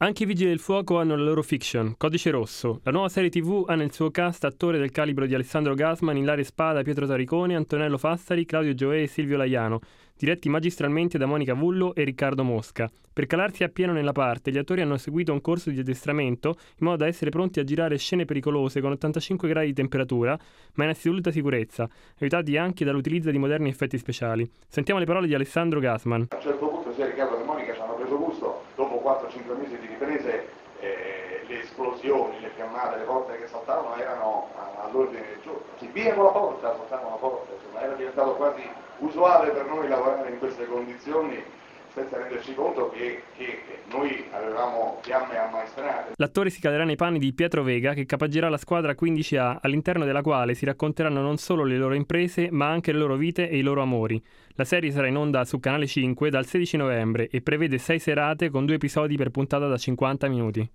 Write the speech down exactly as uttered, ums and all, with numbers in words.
Anche i Vigili del Fuoco hanno la loro fiction, Codice Rosso. La nuova serie tivù ha nel suo cast attori del calibro di Alessandro Gasman, Ilaria Spada, Pietro Taricone, Antonello Fassari, Claudio Gioè e Silvio Laiano, diretti magistralmente da Monica Vullo e Riccardo Mosca. Per calarsi appieno nella parte, gli attori hanno seguito un corso di addestramento in modo da essere pronti a girare scene pericolose con ottantacinque gradi di temperatura, ma in assoluta sicurezza, aiutati anche dall'utilizzo di moderni effetti speciali. Sentiamo le parole di Alessandro Gasman. A un certo punto sia Riccardo che Monica ci hanno preso gusto, dopo quattro cinque mesi di riprese eh, le esplosioni, le fiammate, le porte che saltavano erano all'ordine del giorno. Si via con la porta, saltavano la porta, insomma era diventato quasi usuale per noi lavorare in queste condizioni senza renderci conto che, che noi avevamo fiamme ammaestrate. L'attore si calerà nei panni di Pietro Vega, che capeggerà la squadra quindici A, all'interno della quale si racconteranno non solo le loro imprese, ma anche le loro vite e i loro amori. La serie sarà in onda su Canale cinque dal sedici novembre e prevede sei serate con due episodi per puntata da cinquanta minuti.